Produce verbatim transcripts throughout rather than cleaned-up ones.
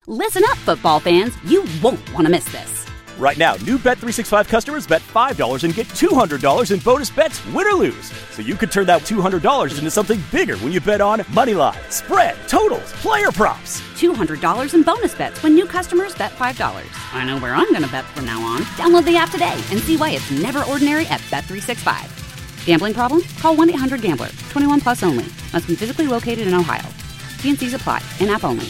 Listen up, football fans. You won't want to miss this. Right now, new Bet three sixty-five customers bet five dollars and get two hundred dollars in bonus bets, win or lose. So you could turn that two hundred dollars into something bigger when you bet on money line, spread, totals, player props. two hundred dollars in bonus bets when new customers bet five dollars. I know where I'm going to bet from now on. Download the app today and see why it's never ordinary at Bet three sixty-five. Gambling problem? Call one eight hundred gambler. twenty-one plus only. Must be physically located in Ohio. T and C's apply. In-app only.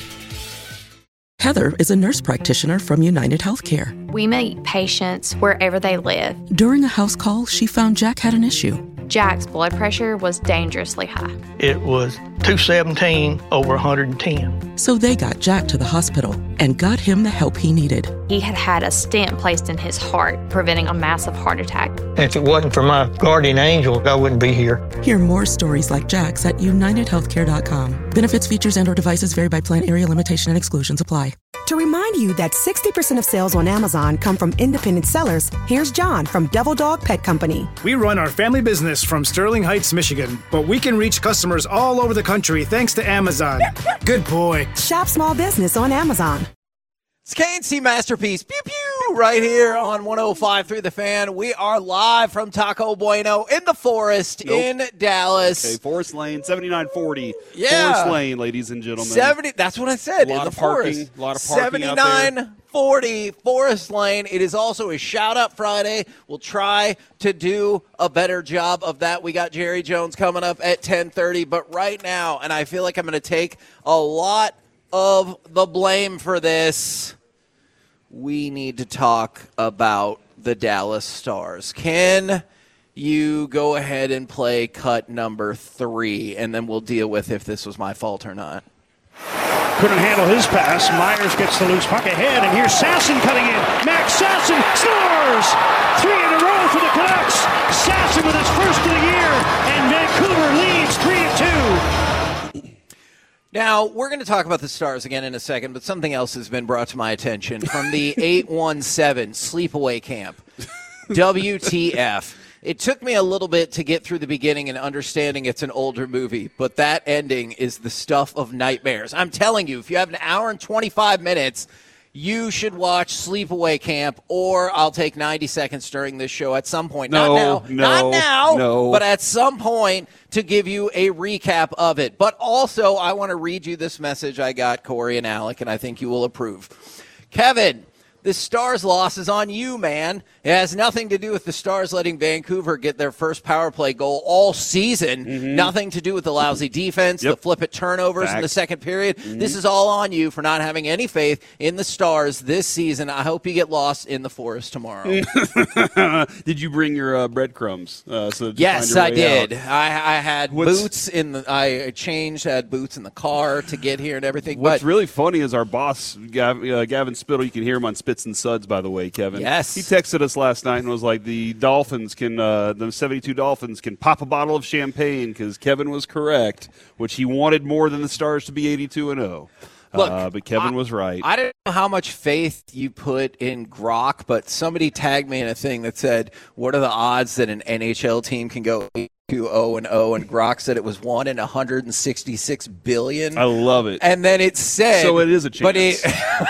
Heather is a nurse practitioner from United Healthcare. We meet patients wherever they live. During a house call, she found Jack had an issue. Jack's blood pressure was dangerously high. It was two seventeen over one hundred ten. So they got Jack to the hospital and got him the help he needed. He had had a stent placed in his heart, preventing a massive heart attack. If it wasn't for my guardian angel, I wouldn't be here. Hear more stories like Jack's at united healthcare dot com. Benefits, features, and or devices vary by plan, area, limitation, and exclusions apply. To remind you that sixty percent of sales on Amazon come from independent sellers, here's John from Devil Dog Pet Company. We run our family business from Sterling Heights, Michigan, but we can reach customers all over the country thanks to Amazon. Good boy. Shop small business on Amazon. It's K and C Masterpiece, pew pew, right here on one oh five point three The Fan. We are live from Taco Bueno in the Forest nope. in Dallas. Okay, Forest Lane, seventy-nine forty. Yeah. Forest Lane, ladies and gentlemen. seventy. That's what I said. A lot in the of parking. Forest. A lot of parking seventy-nine forty Forest Lane. It is also a Shout Out Friday. We'll try to do a better job of that. We got Jerry Jones coming up at ten thirty. But right now, and I feel like I'm going to take a lot of the blame for this, we need to talk about the Dallas Stars. Can you go ahead and play cut number three, and then we'll deal with if this was my fault or not. Couldn't handle his pass. Myers gets the loose puck ahead, and here's Sasson cutting in. Max Sasson scores! Three in a row for the Canucks. Sasson with his first of the year, and Vancouver leads three to two. Now, we're going to talk about the Stars again in a second, but something else has been brought to my attention from the eight one seven Sleepaway Camp. W T F. It took me a little bit to get through the beginning and understanding it's an older movie, but that ending is the stuff of nightmares. I'm telling you, if you have an hour and twenty-five minutes, you should watch Sleepaway Camp, or I'll take ninety seconds during this show at some point. No, not now, no, not now, no. but at some point to give you a recap of it. But also, I want to read you this message I got, Corey and Alec, and I think you will approve. Kevin, the Stars loss is on you, man. It has nothing to do with the Stars letting Vancouver get their first power play goal all season. Mm-hmm. Nothing to do with the lousy defense, yep. the flip-it turnovers Fact. in the second period. Mm-hmm. This is all on you for not having any faith in the Stars this season. I hope you get lost in the Forest tomorrow. Did you bring your uh, breadcrumbs? Uh, so yes, I did. Out? I, I had What's, boots in the. I changed. I had boots in the car to get here and everything. What's but, really funny is our boss, Gav, uh, Gavin Spittle. You can hear him on Spits and Suds, by the way, Kevin. Yes, he texted us last night and was like, "The Dolphins can, uh, the seventy-two Dolphins can pop a bottle of champagne because Kevin was correct, which he wanted more than the Stars to be eighty-two and oh." Look, uh, but Kevin I, was right. I don't know how much faith you put in Grok, but somebody tagged me in a thing that said, "What are the odds that an N H L team can go eighty-two oh and oh?" And Grok said it was one in one hundred sixty-six billion. I love it. And then it said, so it is a chance. But it,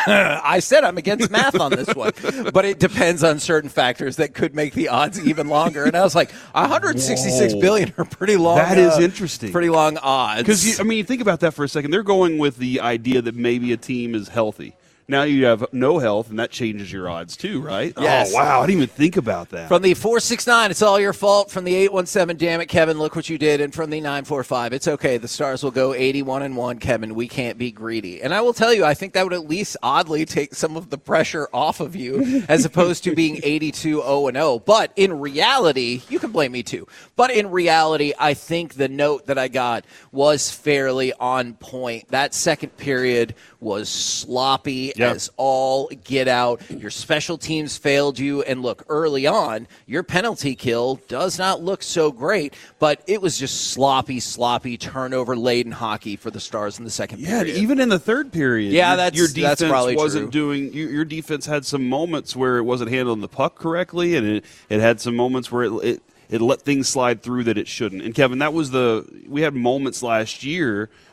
I said I'm against math on this one, but it depends on certain factors that could make the odds even longer. And I was like, one hundred sixty-six Whoa. billion are pretty long. That uh, is interesting. Pretty long odds. Because I mean, you think about that for a second. They're going with the idea that maybe a team is healthy. Now you have no health, and that changes your odds too, right? Yes. Oh, wow. I didn't even think about that. From the four six nine, it's all your fault. From the eight one seven, damn it, Kevin, look what you did. And from the nine four five, it's okay. The Stars will go eighty-one and one, Kevin. We can't be greedy. And I will tell you, I think that would at least oddly take some of the pressure off of you as opposed to being eighty-two oh and oh. But in reality, you can blame me too. But in reality, I think the note that I got was fairly on point. That second period was sloppy yep. as all get out. Your special teams failed you. And look, early on, your penalty kill does not look so great, but it was just sloppy, sloppy, turnover-laden hockey for the Stars in the second yeah, period. Even in the third period. Yeah, your, that's, your defense that's probably wasn't true. doing. Your, your defense had some moments where it wasn't handling the puck correctly, and it, it had some moments where it, it it let things slide through that it shouldn't. And Kevin, that was the we had moments last year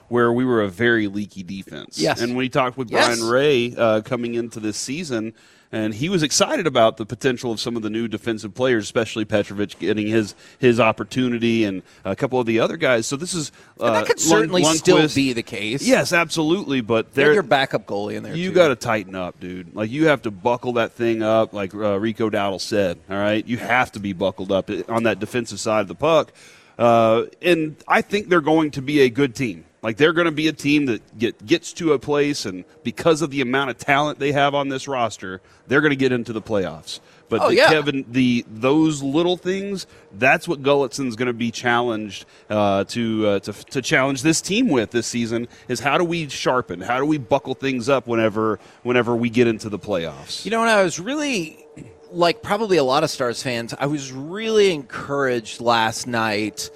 where we were a very leaky defense. Yes. And when he talked with Yes. Brian Ray uh, coming into this season, and he was excited about the potential of some of the new defensive players, especially Petrovic getting his his opportunity and a couple of the other guys. So this is uh, and that could certainly Lund- still Lundqvist. be the case. Yes, absolutely. But Get there, your backup goalie in there. you too. got to tighten up, dude. Like you have to buckle that thing up, like uh, Rico Dowdle said. All right, you have to be buckled up on that defensive side of the puck. Uh, and I think they're going to be a good team. Like they're going to be a team that get, gets to a place, and because of the amount of talent they have on this roster, they're going to get into the playoffs. But Oh, the, yeah. Kevin, the those little things, that's what Gullickson's going to be challenged uh, to, uh, to to challenge this team with this season. Is how do we sharpen? How do we buckle things up whenever whenever we get into the playoffs? You know, and I was really, like probably a lot of Stars fans, I was really encouraged last night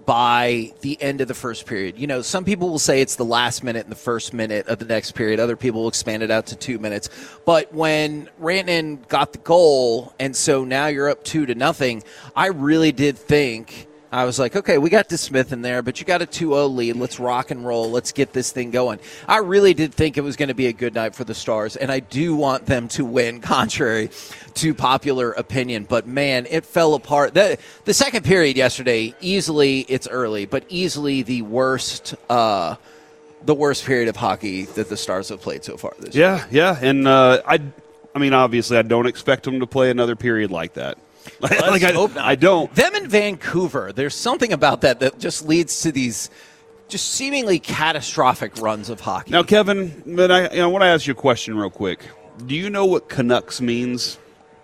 by the end of the first period. You know, some people will say it's the last minute and the first minute of the next period. Other people will expand it out to two minutes. But when Rantanen got the goal, and so now you're up two to nothing, I really did think, I was like, okay, we got DeSmith in there, but you got a two oh lead. Let's rock and roll. Let's get this thing going. I really did think it was going to be a good night for the Stars, and I do want them to win, contrary to popular opinion. But, man, it fell apart. The, the second period yesterday, easily, it's early, but easily the worst uh, the worst period of hockey that the Stars have played so far this year. Yeah, yeah. And, uh, I, I mean, obviously, I don't expect them to play another period like that. Let's like I, hope not. I don't. Them in Vancouver, there's something about that that just leads to these just seemingly catastrophic runs of hockey. Now, Kevin, but I, you know, I want to ask you a question real quick. Do you know what Canucks means?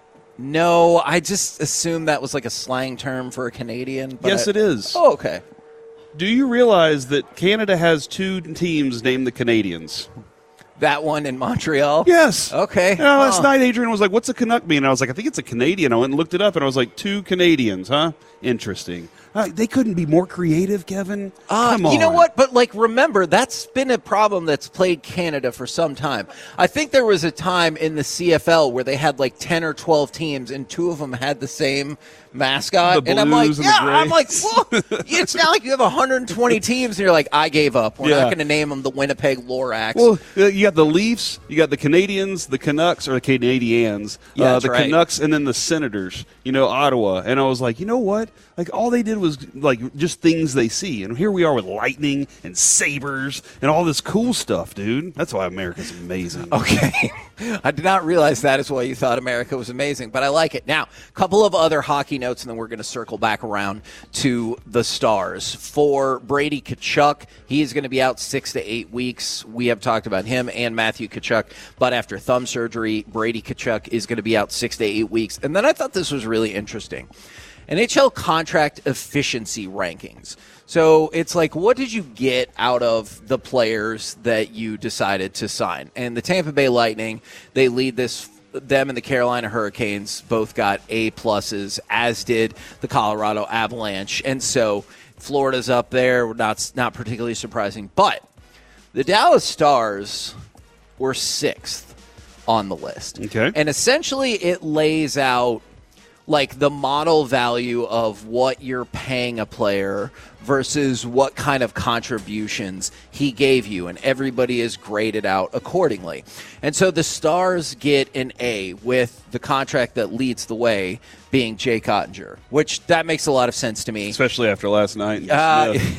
No, I just assumed that was like a slang term for a Canadian. But Yes, I- it is. Oh, okay. Do you realize that Canada has two teams named the Canadians? That one in Montreal? Yes. Okay. You know, last Huh. night, Adrian was like, what's a Canuck mean? And I was like, I think it's a Canadian. I went and looked it up, and I was like, two Canadians, huh? Interesting. Uh, they couldn't be more creative, Kevin. Uh, Come on. You know what? But, like, remember, that's been a problem that's plagued Canada for some time. I think there was a time in the C F L where they had, like, ten or twelve teams, and two of them had the same mascot. The and I'm like, blues and yeah, the I'm like, grays. well, it's not like you have one hundred twenty teams, and you're like, I gave up. We're Yeah. not going to name them the Winnipeg Lorax. Well, uh, you got the Leafs, you got the Canadians, the Canucks, or the Canadians, Yeah, uh, that's the right. Canucks, and then the Senators, you know, Ottawa. And I was like, you know what? Like, all they did was, like, just things they see. And here we are with lightning and sabers and all this cool stuff, dude. That's why America's amazing. Okay. I did not realize that is why you thought America was amazing, but I like it. Now, a couple of other hockey notes, and then we're going to circle back around to the Stars. For Brady Tkachuk, he is going to be out six to eight weeks. We have talked about him and Matthew Tkachuk, but after thumb surgery, Brady Tkachuk is going to be out six to eight weeks. And then I thought this was really interesting. N H L contract efficiency rankings. So it's like, what did you get out of the players that you decided to sign? And the Tampa Bay Lightning, they lead this. Them and the Carolina Hurricanes both got A pluses, as did the Colorado Avalanche. And so Florida's up there, not not particularly surprising. But the Dallas Stars were sixth on the list. Okay. And essentially it lays out like the model value of what you're paying a player versus what kind of contributions he gave you, and everybody is graded out accordingly. And so the Stars get an A, with the contract that leads the way being Jay Cottinger, which that makes a lot of sense to me. Especially after last night. Uh, Yeah.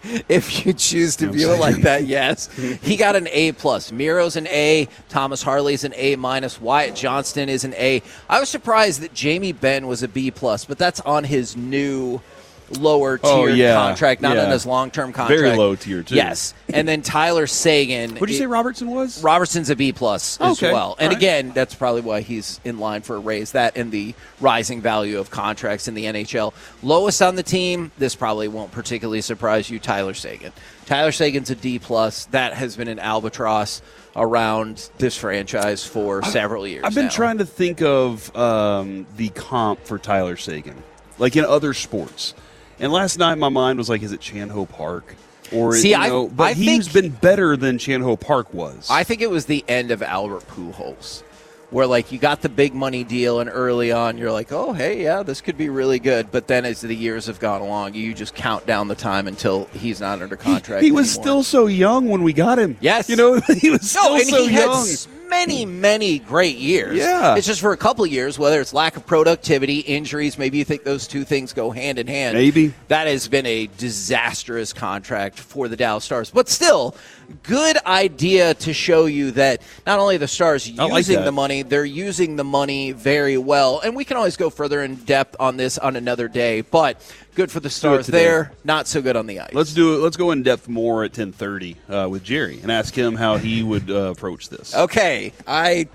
If you choose to view it like that, yes. He got an A plus. Miro's an A. Thomas Harley's an A minus. Wyatt Johnston is an A. I was surprised that Jamie Benn was a B plus, but that's on his new lower tier Oh, yeah. contract, not Yeah. on his long term contract. Very low tier, too. Yes. And then Tyler Sagan. What did you say Robertson was? Robertson's a B plus as Okay. well. And All right. again, that's probably why he's in line for a raise. That and the rising value of contracts in the N H L. Lowest on the team, this probably won't particularly surprise you, Tyler Sagan. Tyler Sagan's a D plus. That has been an albatross around this franchise for several years I've been now. trying to think of um, the comp for Tyler Sagan, like in other sports. And last night my mind was like, is it Chan-Ho Park? Or, See, you I- know, but I he's think- been better than Chan-Ho Park was. I think it was the end of Albert Pujols, where like you got the big money deal and early on you're like, oh, hey, yeah, this could be really good. But then as the years have gone along, you just count down the time until he's not under contract He, he was anymore. still so young when we got him. Yes. You know, he was still no, and so he young. Had many, many great years. Yeah. It's just for a couple of years, whether it's lack of productivity, injuries, maybe you think those two things go hand in hand. Maybe. That has been a disastrous contract for the Dallas Stars. But still, good idea to show you that not only are the Stars I like using that. the money, they're using the money very well. And we can always go further in depth on this on another day. But good for the Stars today. there, not so good on the ice. Let's do it. Let's go in depth more at ten thirty uh, with Jerry and ask him how he would uh, approach this. Okay, I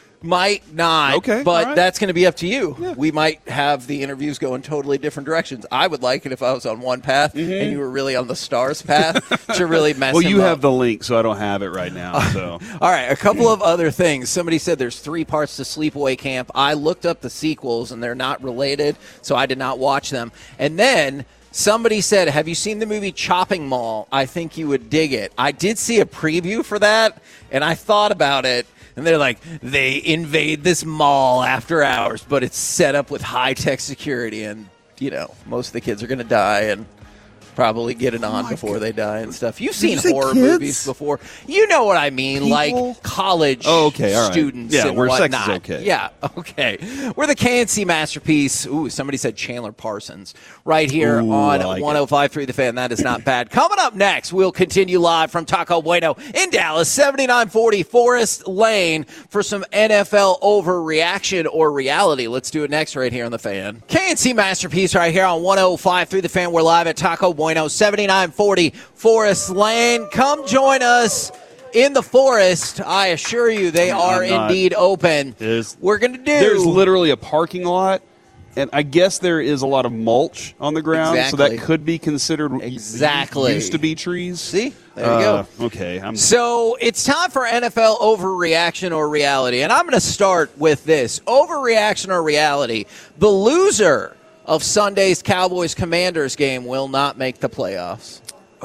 might not, Okay, but all right. that's going to be up to you. Yeah. We might have the interviews go in totally different directions. I would like it if I was on one path Mm-hmm. and you were really on the Stars path to really mess Well, him you up. have the link, so I don't have it right now. So, All right, a couple of other things. Somebody said there's three parts to Sleepaway Camp. I looked up the sequels, and they're not related, so I did not watch them. And then somebody said, have you seen the movie Chopping Mall? I think you would dig it. I did see a preview for that, and I thought about it. And they're like, they invade this mall after hours, but it's set up with high-tech security, and, you know, most of the kids are going to die and probably get it on Oh before God. they die and stuff. You've Did seen you say horror kids? movies before. You know what I mean, People? like college Oh, okay, all right. students Yeah, and where sex is whatnot. okay. Yeah, okay. We're the K N C masterpiece. Ooh, somebody said Chandler Parsons right here Ooh, on I like one oh five point three The Fan. That is not bad. Coming up next, we'll continue live from Taco Bueno in Dallas, seventy-nine forty Forest Lane for some N F L overreaction or reality. Let's do it next right here on The Fan. K N C masterpiece right here on one oh five point three The Fan. We're live at Taco Bueno, seventy-nine forty Forest Lane. Come join us in the forest. I assure you they are I'm not. indeed open. There's- We're going to do. there's literally a parking lot, and I guess there is a lot of mulch on the ground, so Exactly. that could be considered Exactly. used to be trees. See? There you Uh, go. Okay, I'm So it's time for N F L overreaction or reality. And I'm going to start with this. Overreaction or reality. The loser of Sunday's Cowboys-Commanders game will not make the playoffs.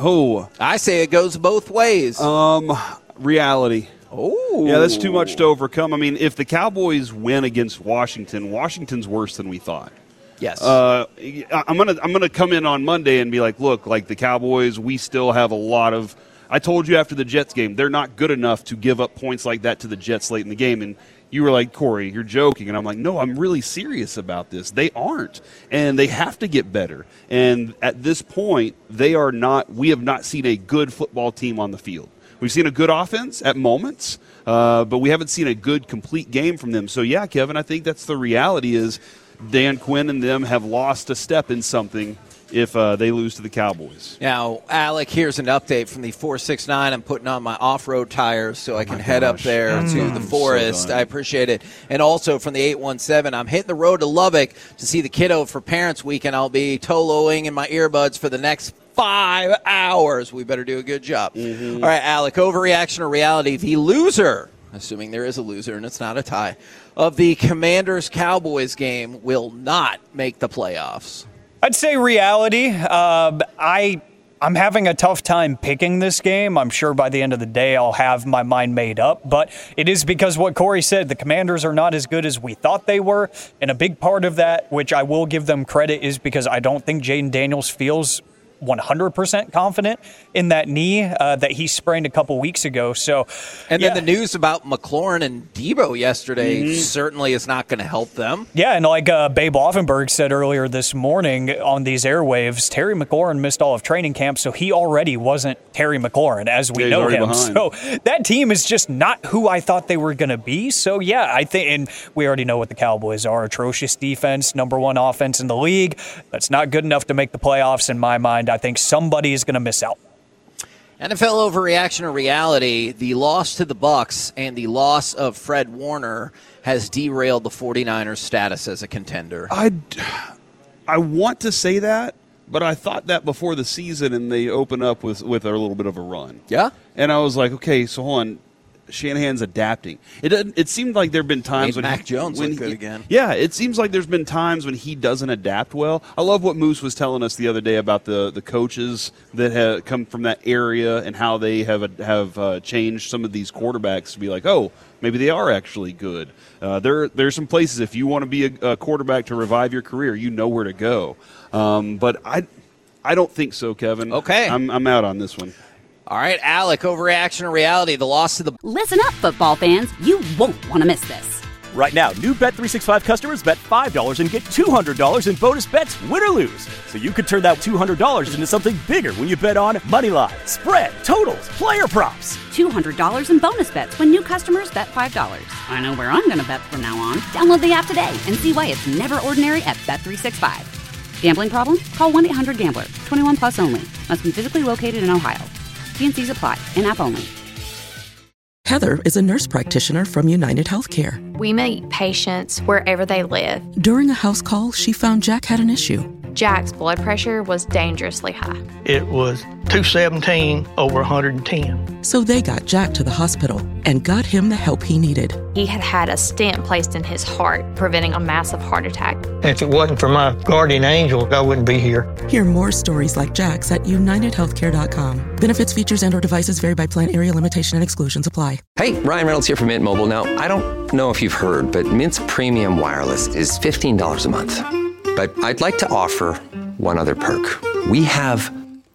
oh I say it goes both ways. um reality. oh. Yeah, that's too much to overcome. I mean, if the Cowboys win against Washington, Washington's worse than we thought. Yes. Uh, I- I'm gonna I'm gonna come in on Monday and be like, look, like the Cowboys, we still have a lot of. I told you after the Jets game, they're not good enough to give up points like that to the Jets late in the game, and you were like, Corey, you're joking, and I'm like, no, I'm really serious about this. They aren't, and they have to get better. And at this point, they are not. We have not seen a good football team on the field. We've seen a good offense at moments, uh, but we haven't seen a good complete game from them. So yeah, Kevin, I think that's the reality is. Dan Quinn and them have lost a step in something if uh, they lose to the Cowboys. Now, Alec, here's an update from the four six nine. I'm putting on my off-road tires so I can head up gosh. there Mm. to the So forest. done. I appreciate it. And also from the eight one seven, I'm hitting the road to Lubbock to see the kiddo for Parents Weekend. I'll be toloing in my earbuds for the next five hours. We better do a good job. Mm-hmm. All right, Alec, overreaction or reality? The loser, assuming there is a loser and it's not a tie, of the Commanders-Cowboys game will not make the playoffs. I'd say reality. Uh, I I'm having a tough time picking this game. I'm sure by the end of the day I'll have my mind made up, but it is because what Corey said, the Commanders are not as good as we thought they were, and a big part of that, which I will give them credit, is because I don't think Jaden Daniels feels one hundred percent confident in that knee uh, that he sprained a couple weeks ago. So, And yeah. then the news about McLaurin and Debo yesterday Mhm. certainly is not going to help them. Yeah, and like uh, Babe Offenberg said earlier this morning on these airwaves, Terry McLaurin missed all of training camp, so he already wasn't Terry McLaurin as we Yeah, he's know already him. behind. So that team is just not who I thought they were going to be. So yeah, I think, and we already know what the Cowboys are: atrocious defense, number one offense in the league. That's not good enough to make the playoffs in my mind. I think somebody is going to miss out. N F L overreaction or reality, the loss to the Bucs and the loss of Fred Warner has derailed the 49ers' status as a contender. I, I want to say that, but I thought that before the season, and they open up with, with a little bit of a run. Yeah? And I was like, okay, so hold on. Shanahan's adapting. It doesn't, it seemed like there have been times Made when Mac he, Jones when look good he, again. Yeah, it seems like there's been times when he doesn't adapt well. I love what Moose was telling us the other day about the, the coaches that have come from that area and how they have have uh, changed some of these quarterbacks to be like, oh, maybe they are actually good. Uh, there there's some places if you want to be a, a quarterback to revive your career, you know where to go. Um, but I I don't think so, Kevin. Okay, I'm I'm out on this one. All right, Alec, overreaction or reality, the loss to the... Listen up, football fans. You won't want to miss this. Right now, new Bet three sixty-five customers bet five dollars and get two hundred dollars in bonus bets, win or lose. So you could turn that two hundred dollars into something bigger when you bet on money line, spread, totals, player props. two hundred dollars in bonus bets when new customers bet five dollars. I know where I'm going to bet from now on. Download the app today and see why it's never ordinary at Bet three sixty-five. Gambling problem? Call one eight hundred gambler. twenty-one plus only. Must be physically located in Ohio. T and C's apply. In-app only. Heather is a nurse practitioner from United Healthcare. We meet patients wherever they live. During a house call, she found Jack had an issue. Jack's blood pressure was dangerously high. It was two seventeen over one hundred ten. So they got Jack to the hospital and got him the help he needed. He had had a stent placed in his heart, preventing a massive heart attack. If it wasn't for my guardian angel, I wouldn't be here. Hear more stories like Jack's at united healthcare dot com. Benefits, features, and or devices vary by plan, area limitation, and exclusions apply. Hey, Ryan Reynolds here from Mint Mobile. Now, I don't know if you've heard, but Mint's premium wireless is fifteen dollars a month. But I'd like to offer one other perk. We have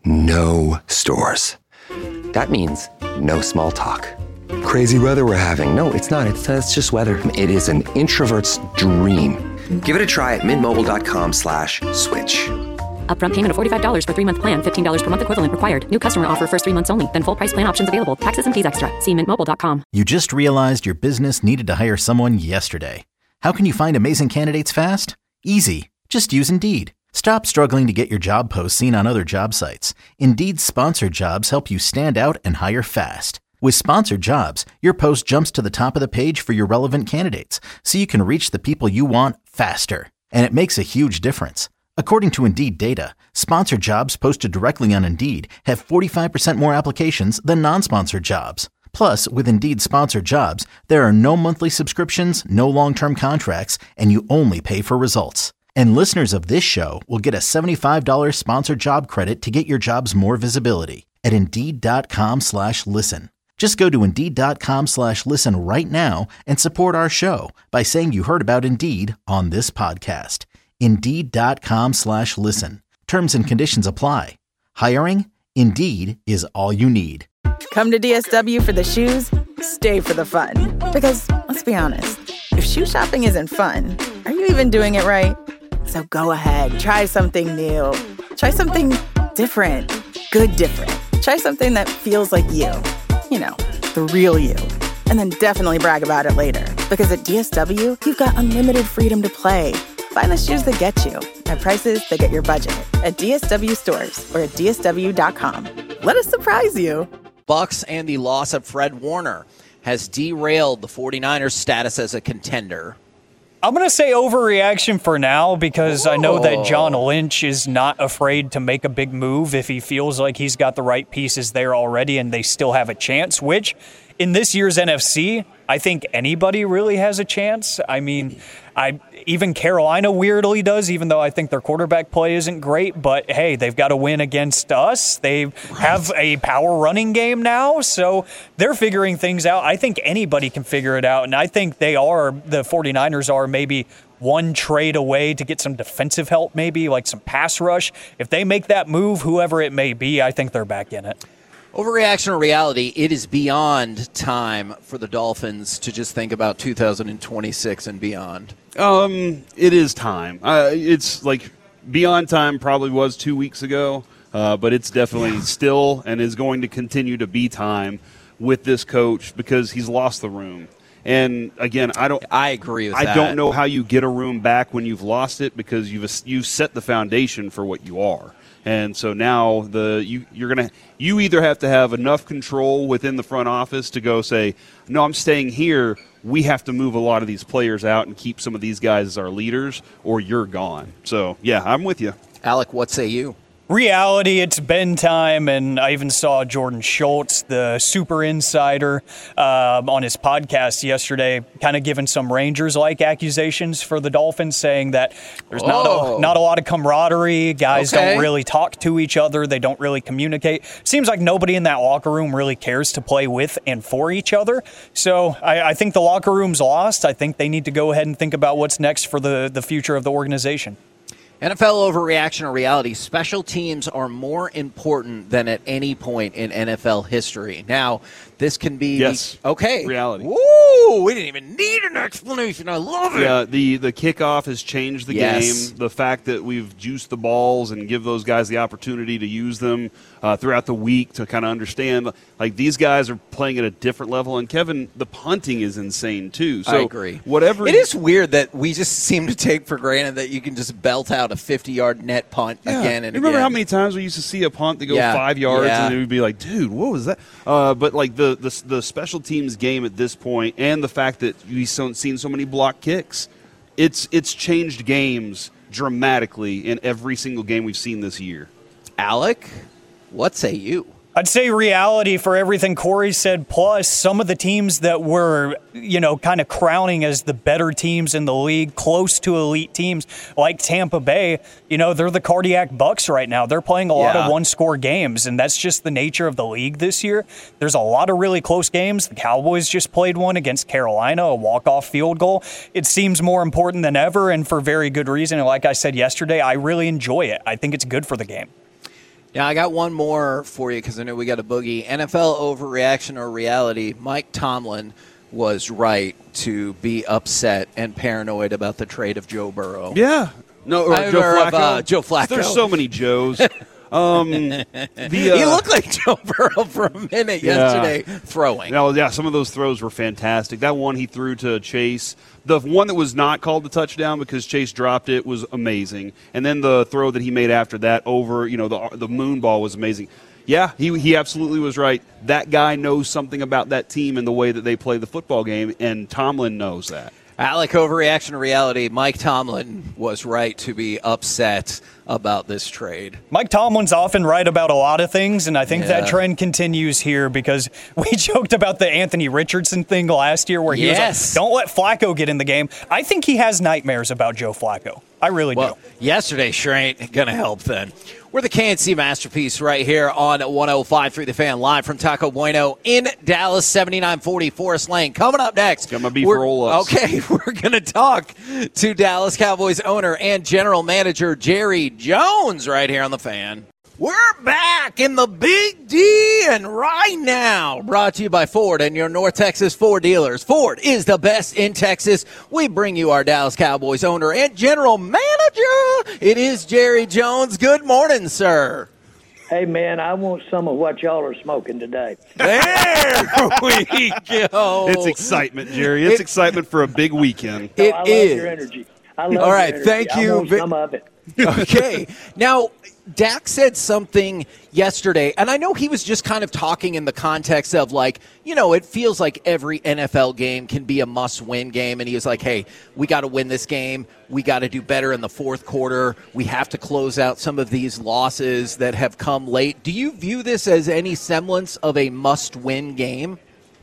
no stores. That means no small talk. Crazy weather we're having. No, it's not. It's, uh, it's just weather. It is an introvert's dream. Give it a try at mintmobile.com slash switch. Upfront payment of forty-five dollars for three-month plan, fifteen dollars per month equivalent required. New customer offer first three months only. Then full price plan options available. Taxes and fees extra. See mint mobile dot com. You just realized your business needed to hire someone yesterday. How can you find amazing candidates fast? Easy. Just use Indeed. Stop struggling to get your job posts seen on other job sites. Indeed's sponsored jobs help you stand out and hire fast. With sponsored jobs, your post jumps to the top of the page for your relevant candidates, so you can reach the people you want faster. And it makes a huge difference. According to Indeed data, sponsored jobs posted directly on Indeed have forty-five percent more applications than non-sponsored jobs. Plus, with Indeed sponsored jobs, there are no monthly subscriptions, no long-term contracts, and you only pay for results. And listeners of this show will get a seventy-five dollars sponsored job credit to get your jobs more visibility at Indeed.com slash listen. Just go to Indeed.com slash listen right now and support our show by saying you heard about Indeed on this podcast. Indeed.com slash listen. Terms and conditions apply. Hiring? Indeed is all you need. Come to D S W for the shoes, stay for the fun. Because, let's be honest, if shoe shopping isn't fun, are you even doing it right? So go ahead, try something new. Try something different. Good different. Try something that feels like you. You know, the real you. And then definitely brag about it later. Because at D S W, you've got unlimited freedom to play. Find the shoes that get you at prices that get your budget at D S W stores or at D S W dot com. Let us surprise you. Bucks and the loss of Fred Warner has derailed the 49ers' status as a contender. I'm going to say overreaction for now because I know that John Lynch is not afraid to make a big move if he feels like he's got the right pieces there already and they still have a chance, which in this year's N F C, I think anybody really has a chance. I mean, I even Carolina weirdly does, even though I think their quarterback play isn't great. But, hey, they've got to win against us. They right. have a power running game now, so they're figuring things out. I think anybody can figure it out, and I think they are, the 49ers are maybe one trade away to get some defensive help maybe, like some pass rush. If they make that move, whoever it may be, I think they're back in it. Overreaction or reality, it is beyond time for the Dolphins to just think about two thousand twenty-six and beyond. Um, it is time. Uh, it's like beyond time probably was two weeks ago, uh, but it's definitely yeah. still and is going to continue to be time with this coach because he's lost the room. And again, I don't. I agree with I that. I don't know how you get a room back when you've lost it because you've you've set the foundation for what you are. And so now the you you're gonna you either have to have enough control within the front office to go say, no, I'm staying here. We have to move a lot of these players out and keep some of these guys as our leaders, or you're gone. So yeah, I'm with you. Alec, what say you? Reality, it's been time, and I even saw Jordan Schultz, the super insider, uh, on his podcast yesterday, kind of giving some Rangers-like accusations for the Dolphins, saying that there's not Oh. a, not a lot of camaraderie. Guys Okay. don't really talk to each other. They don't really communicate. Seems like nobody in that locker room really cares to play with and for each other. So I, I think the locker room's lost. I think they need to go ahead and think about what's next for the, the future of the organization. N F L overreaction or reality, special teams are more important than at any point in N F L history. Now, this can be... Yes. Okay. Reality. Woo! We didn't even need an explanation. I love it. Yeah, the, the kickoff has changed the Yes. game. The fact that we've juiced the balls and give those guys the opportunity to use them uh, throughout the week to kind of understand, like, these guys are playing at a different level. And, Kevin, the punting is insane, too. So I agree. Whatever It is weird that we just seem to take for granted that you can just belt out a fifty-yard net punt Yeah. again and you remember again. how many times we used to see a punt that go Yeah. five yards Yeah. and it would be like, dude, what was that? Uh, but like the, the the special teams game at this point, and the fact that we've so, seen so many block kicks, it's it's changed games dramatically in every single game we've seen this year. Alec, what say you? I'd say reality for everything Corey said, plus some of the teams that were, you know, kind of crowning as the better teams in the league, close to elite teams like Tampa Bay, you know, they're the cardiac Bucks right now. They're playing a lot Yeah. of one-score games, and that's just the nature of the league this year. There's a lot of really close games. The Cowboys just played one against Carolina, a walk-off field goal. It seems more important than ever, and for very good reason. And like I said yesterday, I really enjoy it. I think it's good for the game. Yeah, I got one more for you because I know we got a boogie. N F L overreaction or reality. Mike Tomlin was right to be upset and paranoid about the trade of Joe Burrow. Yeah. No, or I- Joe or Flacco. of, uh, Joe Flacco. There's so many Joes. Um, the, uh, he looked like Joe Burrow for a minute Yeah. yesterday throwing. No, yeah, some of those throws were fantastic. That one he threw to Chase, the one that was not called the touchdown because Chase dropped it, was amazing. And then the throw that he made after that over, you know, the the moon ball was amazing. Yeah, he he absolutely was right. That guy knows something about that team and the way that they play the football game, and Tomlin knows that. Alec, overreaction or reality. Mike Tomlin was right to be upset about this trade. Mike Tomlin's often right about a lot of things, and I think Yeah. that trend continues here because we joked about the Anthony Richardson thing last year where he Yes. was like, don't let Flacco get in the game. I think he has nightmares about Joe Flacco. I really Well, do. yesterday sure ain't going to help then. We're the K N C Masterpiece right here on one oh five point three The Fan, live from Taco Bueno in Dallas, seventy-nine forty Forest Lane. Coming up next. Got my beef we're- roll ups. Okay, we're going to talk to Dallas Cowboys owner and general manager Jerry Jones right here on The Fan. We're back in the Big D, and right now, brought to you by Ford and your North Texas Ford dealers. Ford is the best in Texas. We bring you our Dallas Cowboys owner and general manager. It is Jerry Jones. Good morning, sir. Hey, man, I want some of what y'all are smoking today. There we go. It's excitement, Jerry. It's It- excitement for a big weekend. So It I love is. your energy. I love All your right, energy. thank I you want ve- some of it. Okay. Now, Dak said something yesterday, and I know he was just kind of talking in the context of, like, you know, it feels like every N F L game can be a must-win game, and he was like, hey, we got to win this game. We got to do better in the fourth quarter. We have to close out some of these losses that have come late. Do you view this as any semblance of a must-win game?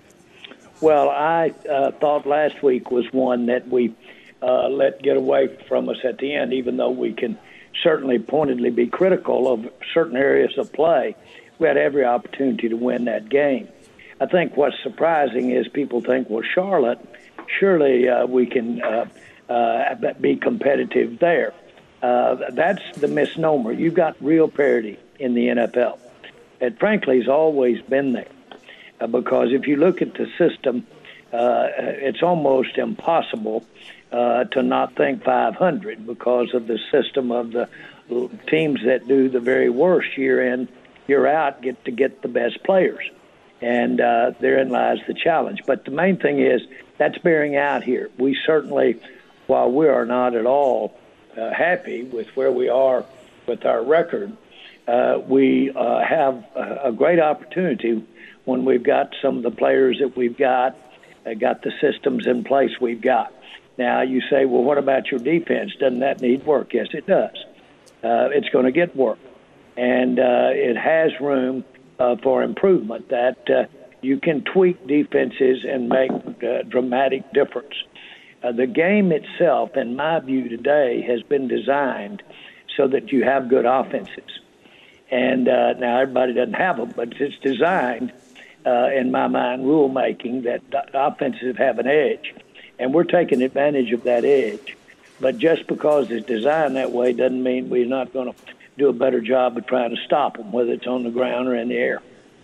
Well, I uh, thought last week was one that we uh, let get away from us at the end, even though we can certainly pointedly be critical of certain areas of play. We had every opportunity to win that game. I think what's surprising is people think, well, Charlotte, surely uh, we can uh, uh, be competitive there. Uh, that's the misnomer. You've got real parity in the N F L. It frankly has always been there. Uh, because if you look at the system, uh, it's almost impossible uh, to not think five hundred because of the system of the teams that do the very worst year in, year out, get to get the best players. And uh, therein lies the challenge. But the main thing is that's bearing out here. We certainly, while we are not at all uh, happy with where we are with our record, uh, we uh, have a, a great opportunity when we've got some of the players that we've got, uh, got the systems in place we've got. Now, you say, well, what about your defense? Doesn't that need work? Yes, it does. Uh, it's going to get work. and uh, it has room uh, for improvement. That uh, you can tweak defenses and make uh, dramatic difference. Uh, the game itself, in my view today, has been designed so that you have good offenses. And uh, now everybody doesn't have them, but it's designed, uh, in my mind, rulemaking that offenses have an edge. And we're taking advantage of that edge. But just because it's designed that way doesn't mean we're not going to do a better job of trying to stop them, whether it's on the ground or in the air.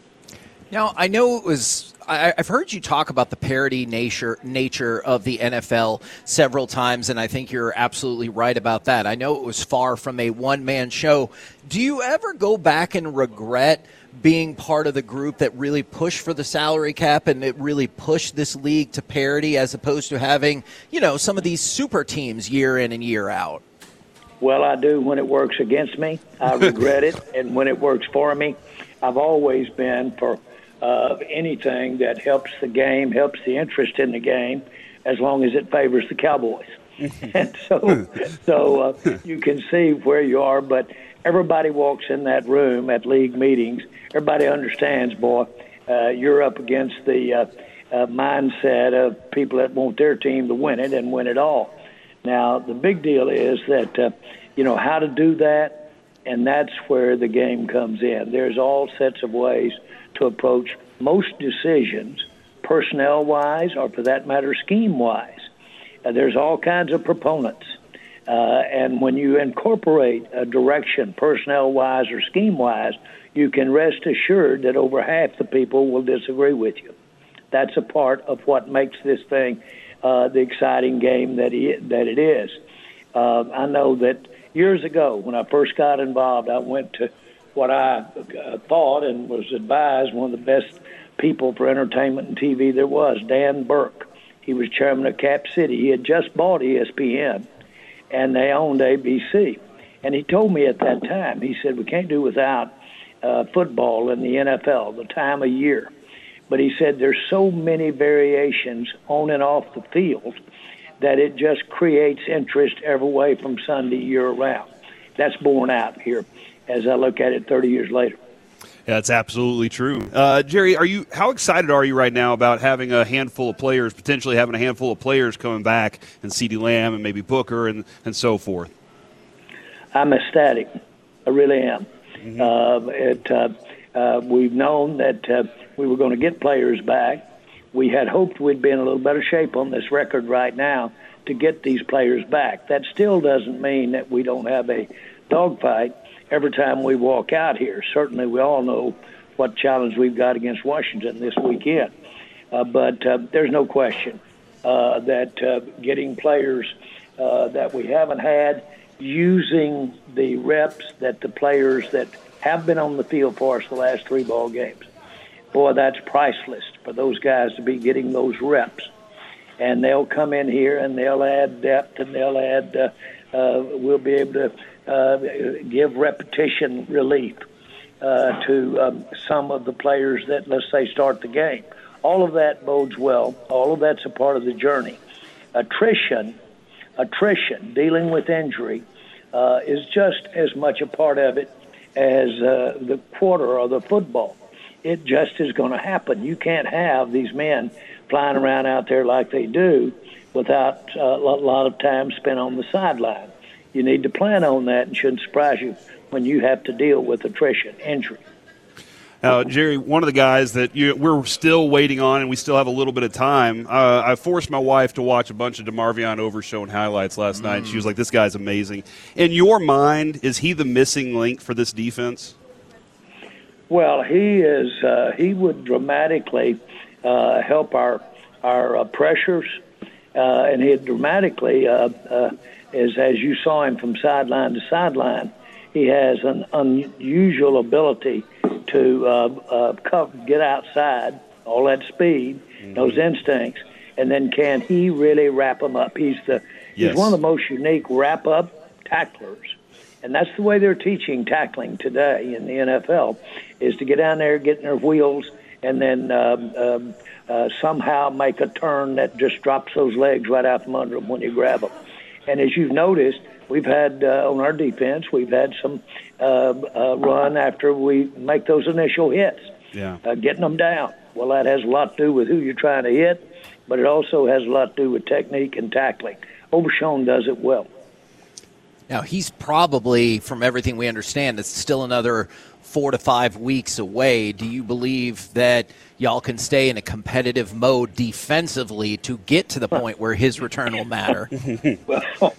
Now, I know it was I, I've heard you talk about the parity nature nature of the N F L several times, and I think you're absolutely right about that. I know it was far from a one-man show. Do you ever go back and regret being part of the group that really pushed for the salary cap and it really pushed this league to parity as opposed to having, you know, some of these super teams year in and year out? Well, I do when it works against me. I regret it. And when it works for me, I've always been for uh, anything that helps the game, helps the interest in the game, as long as it favors the Cowboys. And so so uh, you can see where you are, but everybody walks in that room at league meetings. Everybody understands, boy, uh, you're up against the uh, uh, mindset of people that want their team to win it and win it all. Now, the big deal is that, uh, you know, how to do that, and that's where the game comes in. There's all sets of ways to approach most decisions, personnel-wise or, for that matter, scheme-wise. Uh, there's all kinds of proponents. Uh, and when you incorporate a direction, personnel-wise or scheme-wise, you can rest assured that over half the people will disagree with you. That's a part of what makes this thing uh, the exciting game that, he, that it is. Uh, I know that years ago, when I first got involved, I went to what I uh, thought and was advised one of the best people for entertainment and T V there was, Dan Burke. He was chairman of Cap City. He had just bought E S P N, and they owned A B C. And he told me at that time, he said, we can't do without uh, football in the N F L, the time of year. But he said there's so many variations on and off the field that it just creates interest every way from Sunday year-round. That's borne out here as I look at it thirty years later. Yeah, that's absolutely true. Uh, Jerry, are you? How excited are you right now about having a handful of players, potentially having a handful of players coming back, and CeeDee Lamb and maybe Booker and, and so forth? I'm ecstatic. I really am. Mm-hmm. Uh, it, uh, uh, we've known that uh, we were going to get players back. We had hoped we'd be in a little better shape on this record right now to get these players back. That still doesn't mean that we don't have a dogfight every time we walk out here. Certainly we all know what challenge we've got against Washington this weekend. Uh, but uh, there's no question uh, that uh, getting players uh, that we haven't had, using the reps that the players that have been on the field for us the last three ball games, boy, that's priceless for those guys to be getting those reps. And they'll come in here and they'll add depth and they'll add, uh, uh, we'll be able to uh, give repetition relief uh, to um, some of the players that, let's say, start the game. All of that bodes well. All of that's a part of the journey. Attrition, attrition, dealing with injury, uh, is just as much a part of it as uh, the quarter or the football. It just is going to happen. You can't have these men flying around out there like they do without uh, a lot of time spent on the sideline. You need to plan on that, and shouldn't surprise you when you have to deal with attrition, injury. Uh, Jerry, one of the guys that you, we're still waiting on, and we still have a little bit of time, uh, I forced my wife to watch a bunch of DeMarvion Overshown highlights last mm. night. She was like, this guy's amazing. In your mind, is he the missing link for this defense? Well, he is. Uh, he would dramatically uh, help our our uh, pressures, uh, and he dramatically, uh, uh, is, as you saw him from sideline to sideline, he has an unusual ability to uh, uh, cover, get outside, all that speed, mm-hmm. those instincts, and then can he really wrap them up? He's the yes. he's one of the most unique wrap-up tacklers. And that's the way they're teaching tackling today in the N F L, is to get down there, get in their wheels, and then um, um, uh, somehow make a turn that just drops those legs right out from under them when you grab them. And as you've noticed, we've had uh, on our defense, we've had some uh, uh, run after we make those initial hits, yeah, uh, getting them down. Well, that has a lot to do with who you're trying to hit, but it also has a lot to do with technique and tackling. Overshown does it well. Now, he's probably, from everything we understand, it's still another four to five weeks away. Do you believe that y'all can stay in a competitive mode defensively to get to the point where his return will matter? Well,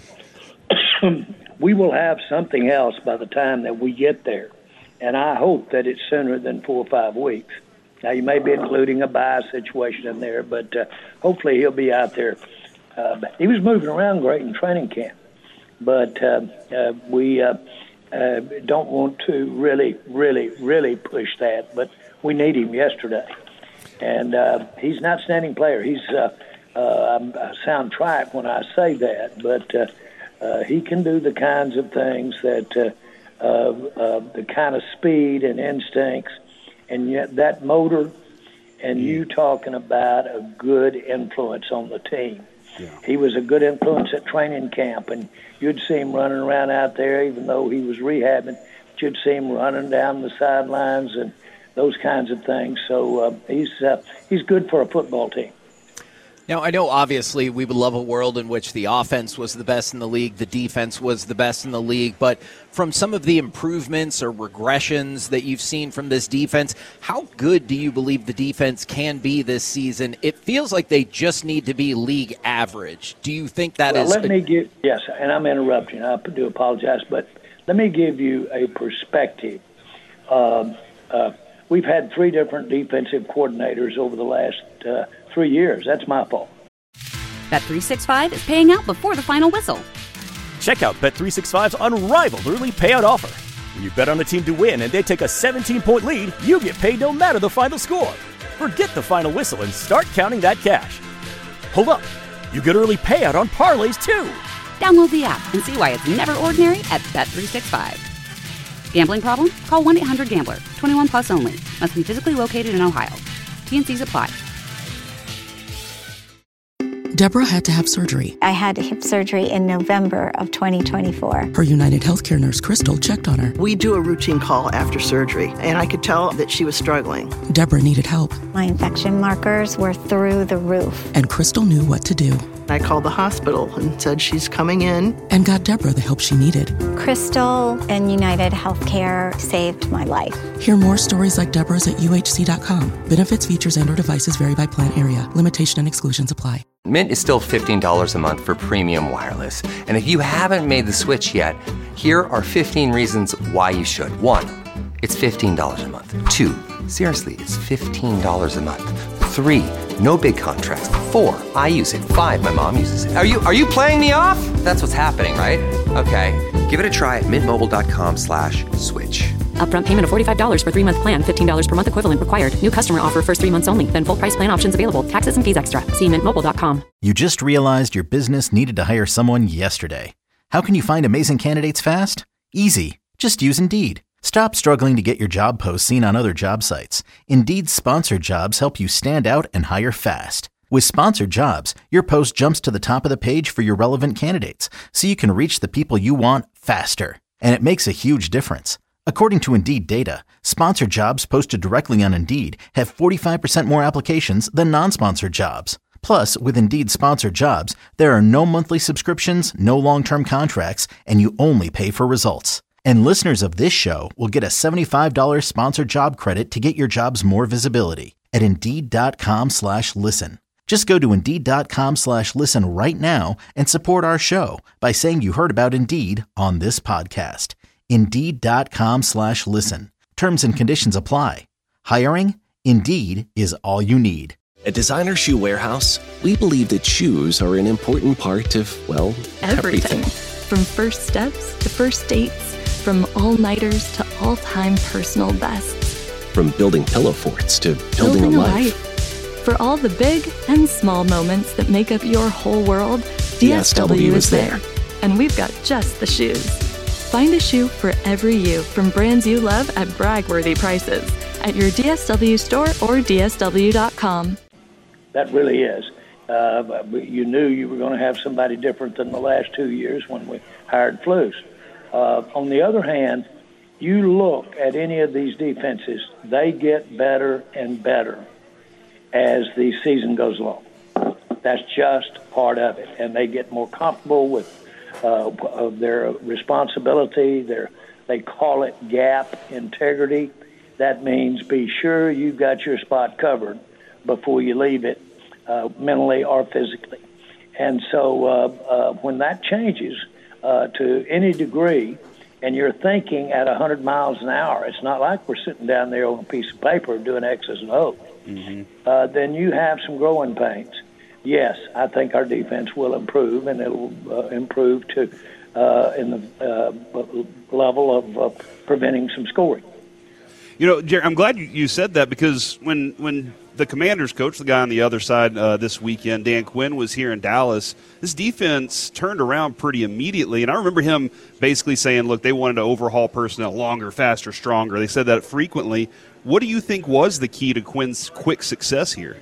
we will have something else by the time that we get there, and I hope that it's sooner than four or five weeks. Now, you may be including a bye situation in there, but uh, hopefully he'll be out there. Uh, he was moving around great in training camp, but uh, uh, we uh, uh, don't want to really, really, really push that, but we need him yesterday. And uh, he's an outstanding player. He's uh, uh, I sound trite when I say that, but uh, uh, he can do the kinds of things that uh, uh, uh, the kind of speed and instincts, and yet that motor, and you talking about a good influence on the team. Yeah. He was a good influence at training camp, and you'd see him running around out there, even though he was rehabbing. You'd see him running down the sidelines and those kinds of things. So uh, he's uh, he's good for a football team. Now, I know obviously we would love a world in which the offense was the best in the league, the defense was the best in the league, but from some of the improvements or regressions that you've seen from this defense, how good do you believe the defense can be this season? It feels like they just need to be league average. Do you think that well, is... Let me give, yes, and I'm interrupting. I do apologize, but let me give you a perspective. Um, uh, we've had three different defensive coordinators over the last uh, three years. That's my fault. Bet three sixty-five is paying out before the final whistle. Check out Bet three sixty-five's unrivaled early payout offer. When you bet on a team to win and they take a seventeen-point lead, you get paid no matter the final score. Forget the final whistle and start counting that cash. Hold up. You get early payout on parlays, too. Download the app and see why it's never ordinary at Bet three sixty-five. Gambling problem? Call one eight hundred gambler. twenty-one plus only. Must be physically located in Ohio. T N Cs apply. Deborah had to have surgery. I had hip surgery in November of twenty twenty-four. Her United Healthcare nurse, Crystal, checked on her. We do a routine call after surgery, and I could tell that she was struggling. Deborah needed help. My infection markers were through the roof. And Crystal knew what to do. I called the hospital and said she's coming in. And got Deborah the help she needed. Crystal and United Healthcare saved my life. Hear more stories like Deborah's at U H C dot com. Benefits, features, and or devices vary by plan area. Limitation and exclusions apply. Mint is still fifteen dollars a month for premium wireless. And if you haven't made the switch yet, here are fifteen reasons why you should. One, it's fifteen dollars a month. Two, seriously, it's fifteen dollars a month. Three, no big contrast. Four, I use it. Five, my mom uses it. Are you are you playing me off? That's what's happening, right? Okay, give it a try at mintmobile.com slash switch. Upfront payment of forty-five dollars for three-month plan, fifteen dollars per month equivalent required. New customer offer first three months only. Then full price plan options available. Taxes and fees extra. See mint mobile dot com. You just realized your business needed to hire someone yesterday. How can you find amazing candidates fast? Easy. Just use Indeed. Stop struggling to get your job posts seen on other job sites. Indeed's sponsored jobs help you stand out and hire fast. With sponsored jobs, your post jumps to the top of the page for your relevant candidates, so you can reach the people you want faster. And it makes a huge difference. According to Indeed data, sponsored jobs posted directly on Indeed have forty-five percent more applications than non-sponsored jobs. Plus, with Indeed sponsored jobs, there are no monthly subscriptions, no long-term contracts, and you only pay for results. And listeners of this show will get a seventy-five dollars sponsored job credit to get your jobs more visibility at Indeed.com slash listen. Just go to Indeed.com slash listen right now and support our show by saying you heard about Indeed on this podcast. Indeed.com slash listen. Terms and conditions apply. Hiring? Indeed is all you need. At Designer Shoe Warehouse, we believe that shoes are an important part of, well, everything. everything. From first steps to first dates, from all-nighters to all-time personal bests. From building pillow forts to building, building a, a life. life. For all the big and small moments that make up your whole world, D S W, D S W is there. And we've got just the shoes. Find a shoe for every you from brands you love at brag-worthy prices at your D S W store or D S W dot com. That really is. Uh, you knew you were going to have somebody different than the last two years when we hired Flus. Uh, on the other hand, you look at any of these defenses, they get better and better as the season goes along. That's just part of it. And they get more comfortable with uh, of their responsibility. Their, they call it gap integrity. That means be sure you've got your spot covered before you leave it, uh, mentally or physically. And so uh, uh, when that changes uh, to any degree, and you're thinking at one hundred miles an hour, it's not like we're sitting down there on a piece of paper doing X's and O's, mm-hmm. uh, then you have some growing pains. Yes, I think our defense will improve, and it'll uh, improve to uh, in the uh, level of uh, preventing some scoring. You know, Jerry, I'm glad you, you said that, because when when the Commanders coach, the guy on the other side uh, this weekend, Dan Quinn, was here in Dallas, this defense turned around pretty immediately. And I remember him basically saying, look, they wanted to overhaul personnel longer, faster, stronger. They said that frequently. What do you think was the key to Quinn's quick success here?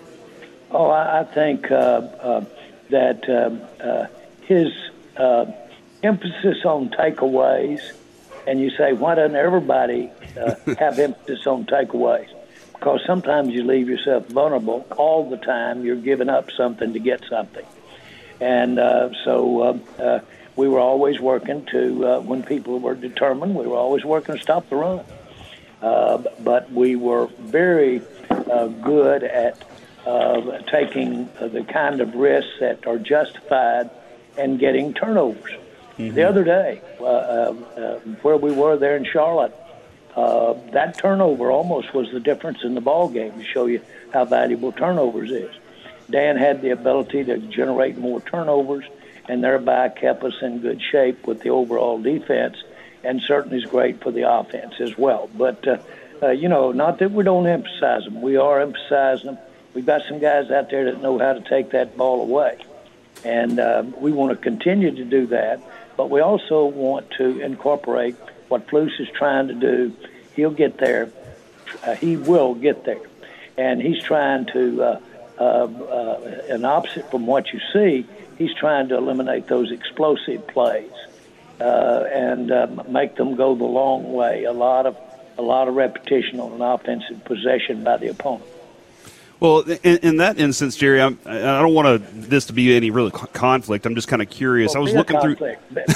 Oh, I, I think uh, uh, that um, uh, his uh, emphasis on takeaways, and you say, why doesn't everybody uh, have emphasis on takeaways? Because sometimes you leave yourself vulnerable. All the time you're giving up something to get something. And uh, so uh, uh, we were always working to, uh, when people were determined, we were always working to stop the run. Uh, but we were very uh, good at uh, taking uh, the kind of risks that are justified and getting turnovers. Mm-hmm. The other day, uh, uh, uh, where we were there in Charlotte, Uh, that turnover almost was the difference in the ball game to show you how valuable turnovers is. Dan had the ability to generate more turnovers and thereby kept us in good shape with the overall defense, and certainly is great for the offense as well. But, uh, uh, you know, not that we don't emphasize them. We are emphasizing them. We've got some guys out there that know how to take that ball away, and uh, we want to continue to do that, but we also want to incorporate what Flus is trying to do. He'll get there. Uh, he will get there. And he's trying to, uh, uh, uh, an opposite from what you see, he's trying to eliminate those explosive plays uh, and uh, make them go the long way. A lot of a lot of repetition on an offensive possession by the opponent. Well, in, in that instance, Jerry, I'm, I don't want to, this to be any real conflict. I'm just kind of curious. Well, I was looking through.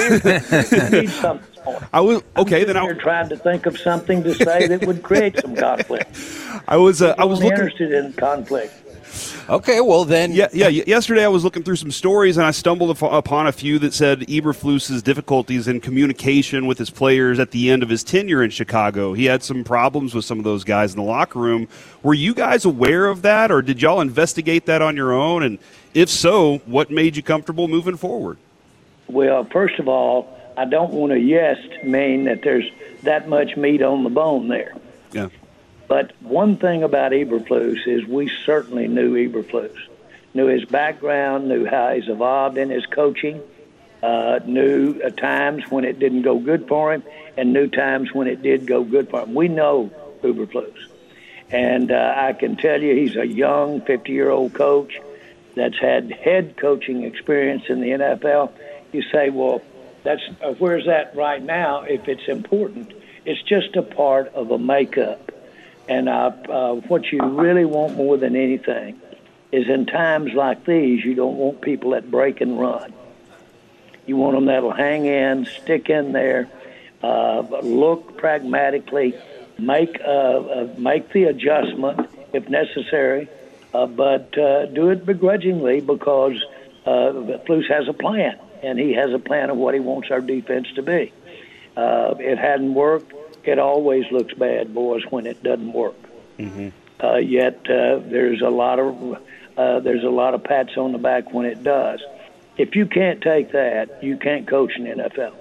Need something. I was okay. Then I was trying to think of something to say that would create some conflict. I was. Uh, I was looking interested in conflict. Okay, well then. Yeah, yeah. Yesterday I was looking through some stories, and I stumbled upon a few that said Eberflus's difficulties in communication with his players at the end of his tenure in Chicago. He had some problems with some of those guys in the locker room. Were you guys aware of that, or did y'all investigate that on your own? And if so, what made you comfortable moving forward? Well, first of all, I don't want to yes mean that there's that much meat on the bone there. Yeah. But one thing about Eberflus is we certainly knew Eberflus, knew his background, knew how he's evolved in his coaching, uh, knew uh, times when it didn't go good for him, and knew times when it did go good for him. We know Eberflus. And uh, I can tell you he's a young fifty-year-old coach that's had head coaching experience in the N F L. You say, well, that's uh, where's that right now if it's important? It's just a part of a makeup. And uh, uh, what you really want more than anything is in times like these, you don't want people that break and run. You want them that'll hang in, stick in there, uh, look pragmatically, make uh, uh, make the adjustment if necessary, uh, but uh, do it begrudgingly because uh, Flus has a plan, and he has a plan of what he wants our defense to be. Uh, it hadn't worked. It always looks bad, boys, when it doesn't work. Mm-hmm. Uh, yet uh, there's a lot of uh, there's a lot of pats on the back when it does. If you can't take that, you can't coach in the N F L.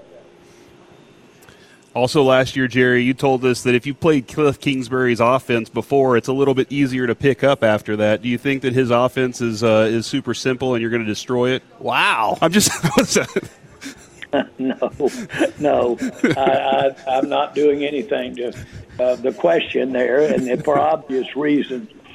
Also last year, Jerry, you told us that if you played Cliff Kingsbury's offense before, it's a little bit easier to pick up after that. Do you think that his offense is uh, is super simple and you're going to destroy it? Wow. I'm just no, no, I, I, I'm not doing anything to uh, the question there, and for obvious reasons.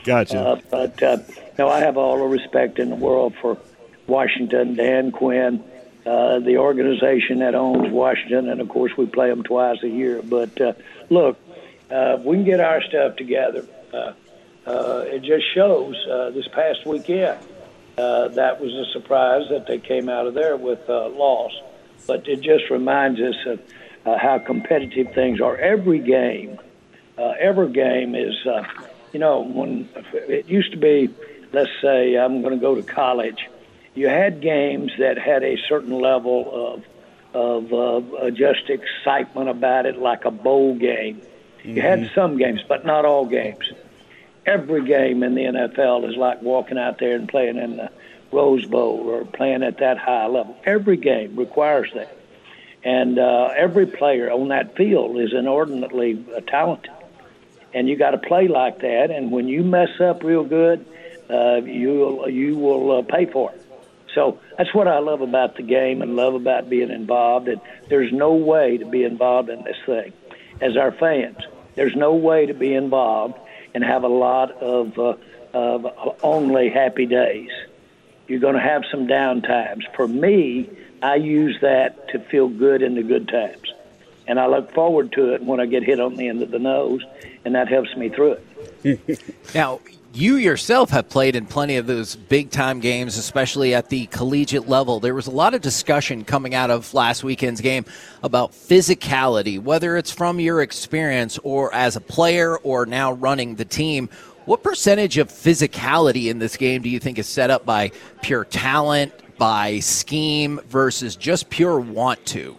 Gotcha. Uh, but, uh, no, I have all the respect in the world for Washington, Dan Quinn, uh, the organization that owns Washington, and, of course, we play them twice a year. But, uh, look, uh, we can get our stuff together. Uh, uh, it just shows uh, this past weekend uh, that was a surprise that they came out of there with a uh, loss. But it just reminds us of uh, how competitive things are. Every game, uh, every game is, uh, you know, when it used to be, let's say I'm going to go to college, you had games that had a certain level of, of uh, just excitement about it, like a bowl game. Mm-hmm. You had some games, but not all games. Every game in the N F L is like walking out there and playing in the Rose Bowl or playing at that high level. Every game requires that. And uh, every player on that field is inordinately uh, talented. And you got to play like that. And when you mess up real good, uh, you you will uh, pay for it. So that's what I love about the game and love about being involved. And there's no way to be involved in this thing. As our fans, there's no way to be involved and have a lot of, uh, of only happy days. You're going to have some down times. For me, I use that to feel good in the good times. And I look forward to it when I get hit on the end of the nose, and that helps me through it. Now, you yourself have played in plenty of those big-time games, especially at the collegiate level. There was a lot of discussion coming out of last weekend's game about physicality, whether it's from your experience or as a player or now running the team. What percentage of physicality in this game do you think is set up by pure talent, by scheme, versus just pure want to?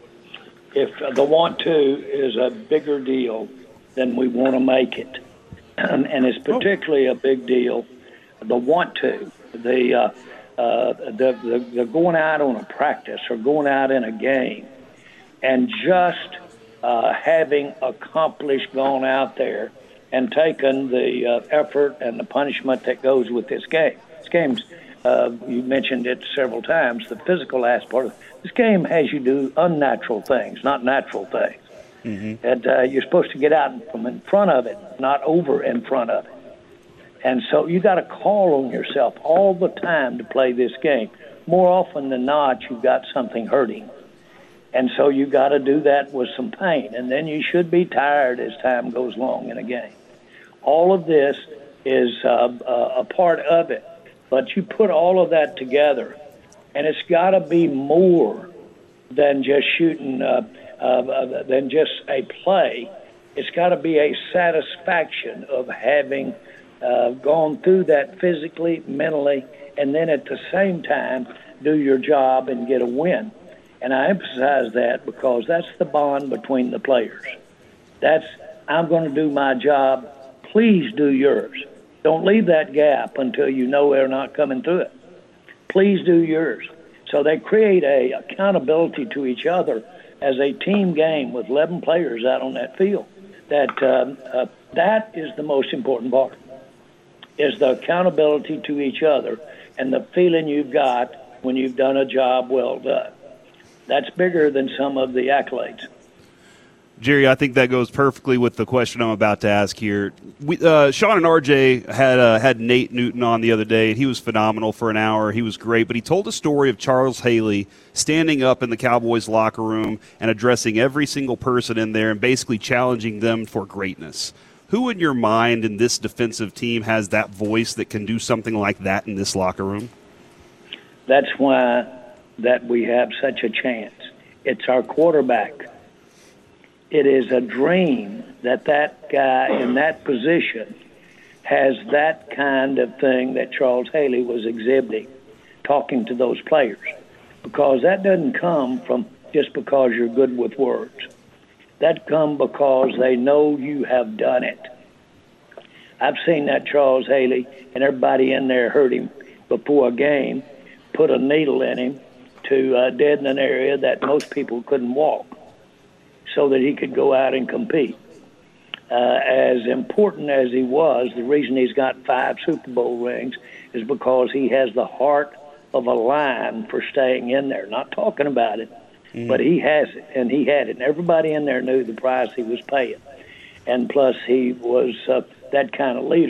If the want to is a bigger deal than we want to make it, um, and it's particularly a big deal, the want to, the, uh, uh, the, the, the going out on a practice or going out in a game and just uh, having accomplished, gone out there and taken the uh, effort and the punishment that goes with this game. This game's, uh, you mentioned it several times, the physical aspect. Of this game has you do unnatural things, not natural things. Mm-hmm. And uh, you're supposed to get out from in front of it, not over in front of it. And so you got to call on yourself all the time to play this game. More often than not, you've got something hurting. And so you got to do that with some pain. And then you should be tired as time goes along in a game. All of this is uh, uh, a part of it. But you put all of that together, and it's got to be more than just shooting, uh, uh, than just a play. It's got to be a satisfaction of having uh, gone through that physically, mentally, and then at the same time do your job and get a win. And I emphasize that because that's the bond between the players. That's, I'm going to do my job. Please do yours. Don't leave that gap until you know they're not coming through it. Please do yours. So they create a accountability to each other as a team game with eleven players out on that field. That um, uh, that is the most important part, is the accountability to each other and the feeling you've got when you've done a job well done. That's bigger than some of the accolades. Jerry, I think that goes perfectly with the question I'm about to ask here. We, uh, Sean and R J had uh, had Nate Newton on the other day, and he was phenomenal for an hour. He was great, but he told a story of Charles Haley standing up in the Cowboys locker room and addressing every single person in there and basically challenging them for greatness. Who in your mind in this defensive team has that voice that can do something like that in this locker room? That's why that we have such a chance. It's our quarterback. It is a dream that that guy in that position has that kind of thing that Charles Haley was exhibiting, talking to those players, because that doesn't come from just because you're good with words. That comes because they know you have done it. I've seen that Charles Haley, and everybody in there heard him before a game, put a needle in him to uh, deaden an area that most people couldn't walk, so that he could go out and compete. Uh, as important as he was, the reason he's got five Super Bowl rings is because he has the heart of a lion for staying in there. Not talking about it, mm. but he has it, and he had it. And everybody in there knew the price he was paying. And plus, he was uh, that kind of leader.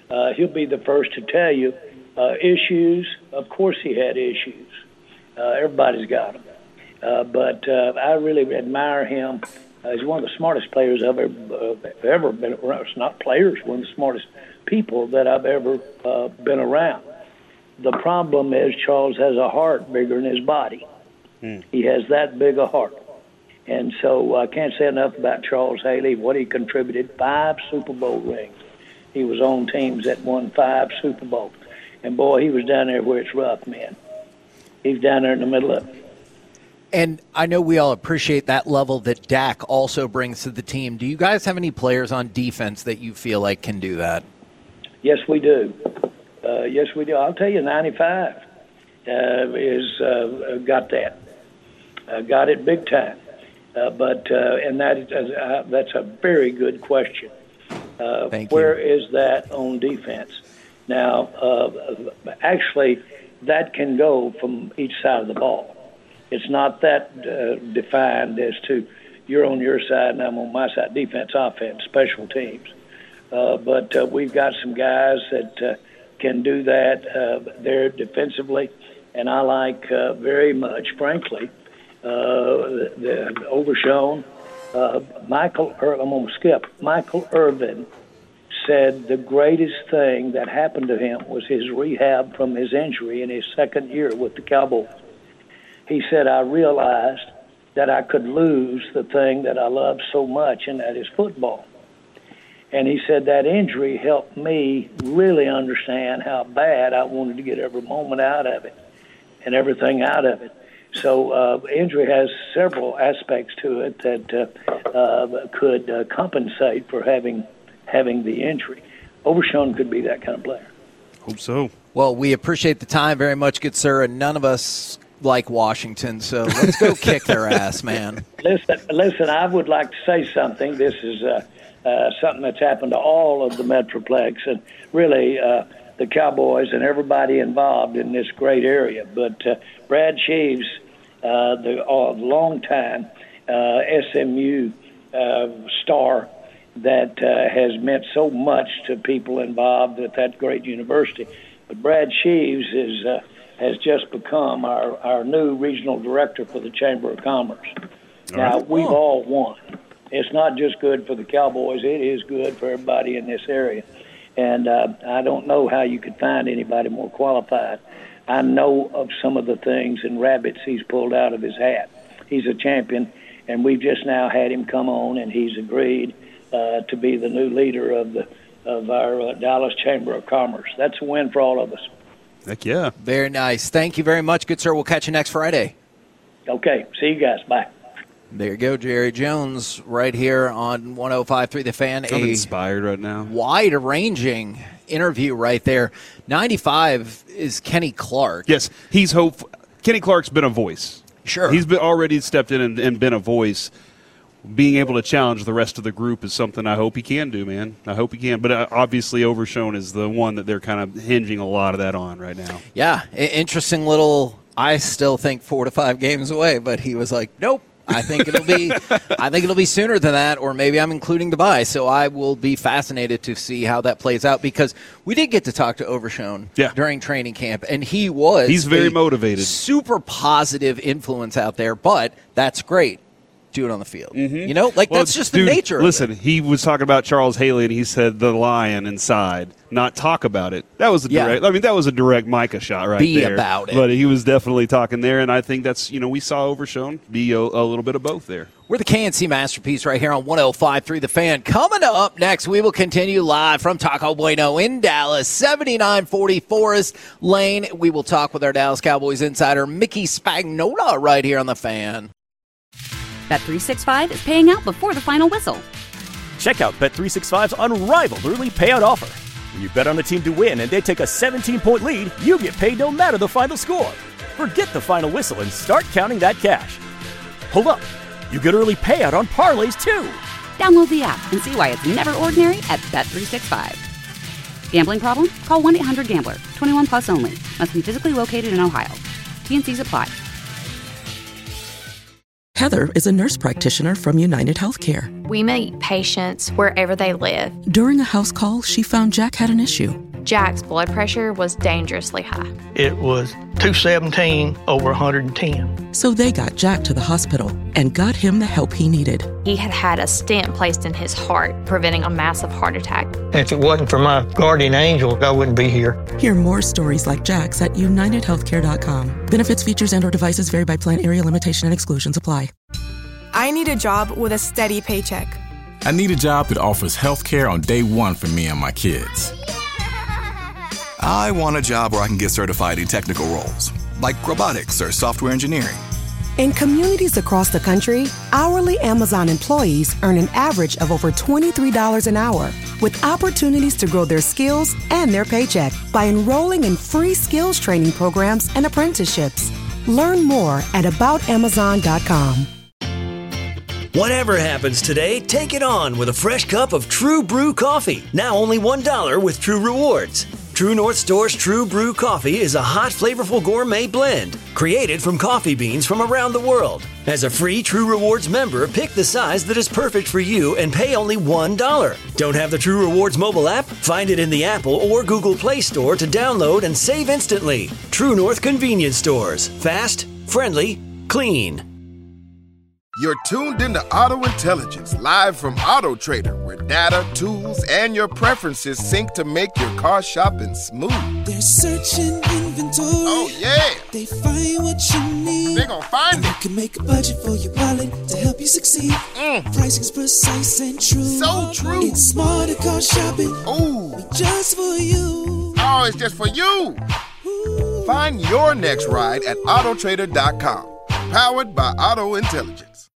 Uh, he'll be the first to tell you uh, issues. Of course, he had issues. Uh, everybody's got them. Uh, but uh, I really admire him. Uh, he's one of the smartest players I've ever, uh, ever been around. It's not players, one of the smartest people that I've ever uh, been around. The problem is Charles has a heart bigger than his body. Mm. He has that big a heart. And so I can't say enough about Charles Haley, what he contributed. Five Super Bowl rings. He was on teams that won five Super Bowls. And, boy, he was down there where it's rough, man. He's down there in the middle of it. And I know we all appreciate that level that Dak also brings to the team. Do you guys have any players on defense that you feel like can do that? Yes, we do. Uh, yes, we do. I'll tell you, ninety-five uh, is uh, got that. Uh, got it big time. Uh, but uh, and that is, uh, that's a very good question. Uh, Thank where you. is that on defense? Now, uh, actually, that can go from each side of the ball. It's not that uh, defined as to you're on your side and I'm on my side. Defense, offense, special teams. Uh, but uh, we've got some guys that uh, can do that uh, there defensively, and I like uh, very much, frankly, uh, the, the Overshown. Uh, Michael, Ir- I'm going to skip. Michael Irvin said the greatest thing that happened to him was his rehab from his injury in his second year with the Cowboys. He said, I realized that I could lose the thing that I love so much, and that is football. And he said that injury helped me really understand how bad I wanted to get every moment out of it and everything out of it. So uh, injury has several aspects to it that uh, uh, could uh, compensate for having having the injury. Overshown could be that kind of player. Hope so. Well, we appreciate the time very much, good sir, and none of us like Washington, so let's go kick their ass, man. Listen, listen. I would like to say something. This is uh, uh, something that's happened to all of the Metroplex, and really uh, the Cowboys and everybody involved in this great area. But uh, Brad Sheaves, uh, the uh, long-time uh, S M U uh, star that uh, has meant so much to people involved at that great university. But Brad Sheaves is uh, has just become our, our new regional director for the Chamber of Commerce. All now, right. we've oh. all won. It's not just good for the Cowboys. It is good for everybody in this area. And uh, I don't know how you could find anybody more qualified. I know of some of the things and rabbits he's pulled out of his hat. He's a champion, and we've just now had him come on, and he's agreed uh, to be the new leader of the of our uh, Dallas Chamber of Commerce. That's a win for all of us. Heck yeah. Very nice. Thank you very much, good sir. We'll catch you next Friday. Okay. See you guys. Bye. There you go, Jerry Jones, right here on one oh five point three The Fan. I'm a inspired right now. Wide-ranging interview right there. ninety-five is Kenny Clark. Yes, he's hopeful. Kenny Clark's been a voice. Sure. He's been already stepped in and, and been a voice. Being able to challenge the rest of the group is something I hope he can do, man. I hope he can. But uh, obviously Overshown is the one that they're kind of hinging a lot of that on right now. Yeah, interesting little, I still think four to five games away, but he was like, nope. I think it'll be I think it'll be sooner than that, or maybe I'm including the bye. So I will be fascinated to see how that plays out, because we did get to talk to Overshown yeah. during training camp, and he was He's very motivated. Super positive influence out there, but that's great. Do it on the field. Mm-hmm. You know, like well, that's just dude, the nature listen, of it. He was talking about Charles Haley, and he said the lion inside, not talk about it. That was a Yeah. direct. I mean, that was a direct Micah shot right Be there. about it. But he was definitely talking there, and I think that's, you know, we saw Overshown be a, a little bit of both there. We're the K N C Masterpiece right here on one oh five point three The Fan. Coming up next, we will continue live from Taco Bueno in Dallas, seventy-nine forty Forest Lane. We will talk with our Dallas Cowboys insider, Mickey Spagnola, right here on The Fan. Bet three sixty-five is paying out before the final whistle. Check out Bet three sixty-five's unrivaled early payout offer. When you bet on a team to win and they take a seventeen-point lead, you get paid no matter the final score. Forget the final whistle and start counting that cash. Hold up. You get early payout on parlays, too. Download the app and see why it's never ordinary at Bet three sixty-five. Gambling problem? Call one eight hundred gambler. twenty-one plus only. Must be physically located in Ohio. T and Cs apply. Heather is a nurse practitioner from United Healthcare. We meet patients wherever they live. During a house call, she found Jack had an issue. Jack's blood pressure was dangerously high. It was two seventeen over one hundred ten. So they got Jack to the hospital and got him the help he needed. He had had a stent placed in his heart, preventing a massive heart attack. If it wasn't for my guardian angel, I wouldn't be here. Hear more stories like Jack's at united healthcare dot com. Benefits, features, and or devices vary by plan, area, limitation, and exclusions apply. I need a job with a steady paycheck. I need a job that offers health care on day one for me and my kids. I want a job where I can get certified in technical roles, like robotics or software engineering. In communities across the country, hourly Amazon employees earn an average of over twenty-three dollars an hour, with opportunities to grow their skills and their paycheck by enrolling in free skills training programs and apprenticeships. Learn more at about amazon dot com. Whatever happens today, take it on with a fresh cup of True Brew coffee. Now only one dollar with True Rewards. True North Store's True Brew coffee is a hot, flavorful gourmet blend created from coffee beans from around the world. As a free True Rewards member, pick the size that is perfect for you and pay only one dollar. Don't have the True Rewards mobile app? Find it in the Apple or Google Play Store to download and save instantly. True North Convenience Stores. Fast, friendly, clean. You're tuned into Auto Intelligence, live from Auto Trader, where data, tools, and your preferences sync to make your car shopping smooth. They're searching inventory. Oh, yeah. They find what you need. They're gonna find they it. Can make a budget for your wallet to help you succeed. Mm. Pricing's precise and true. So true. It's smarter car shopping. Ooh. Just for you. Oh, it's just for you. Ooh. Find your next ride at auto trader dot com. Powered by Auto Intelligence.